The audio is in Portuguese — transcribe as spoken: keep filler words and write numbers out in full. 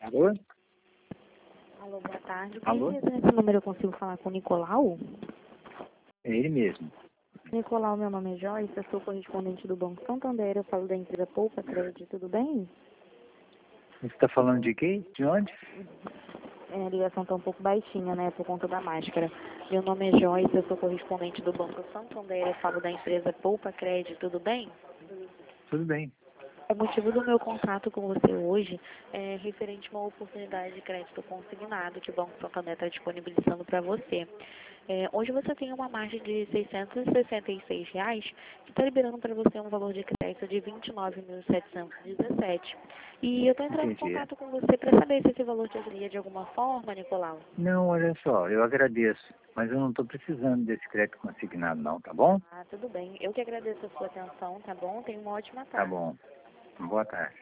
Alô? Alô, boa tarde. Alô? Por que nesse número eu consigo falar com o Nicolau? É ele mesmo. Nicolau, meu nome é Joyce, eu sou correspondente do Banco Santander, eu falo da empresa Poupa Crédito, tudo bem? Você está falando de quê? De onde? É, a ligação está um pouco baixinha, né, por conta da máscara. Meu nome é Joyce, eu sou correspondente do Banco Santander, eu falo da empresa Poupa Crédito, tudo bem? Tudo bem. O motivo do meu contato com você hoje é referente a uma oportunidade de crédito consignado que o Banco Santander está disponibilizando para você. É, hoje você tem uma margem de seiscentos e sessenta e seis reais que está liberando para você um valor de crédito de vinte e nove mil setecentos e dezessete. E eu estou entrando em Entendi. contato com você para saber se esse valor te ajudaria de alguma forma, Nicolau. Não, olha só, eu agradeço, mas eu não estou precisando desse crédito consignado não, tá bom? Ah, tudo bem. Eu que agradeço a sua atenção, tá bom? Tenha uma ótima Tá tarde. bom. Boa tarde.